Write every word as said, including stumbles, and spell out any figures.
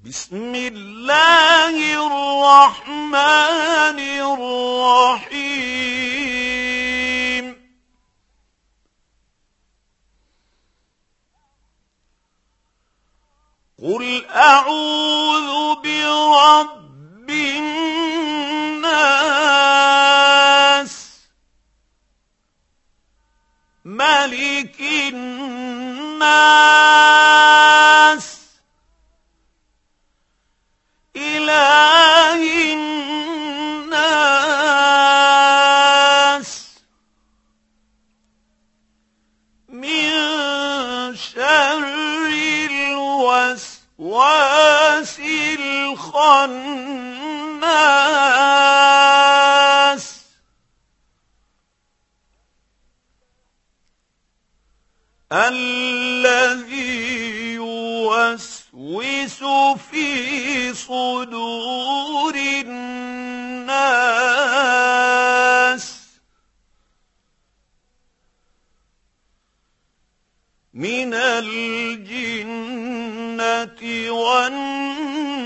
بسم الله الرحمن الرحيم قل أعوذ برب الناس ملك الناس إله الناس من شر الوسواس الخناس الذي يوسوس في صدور الناس من الجنة والناس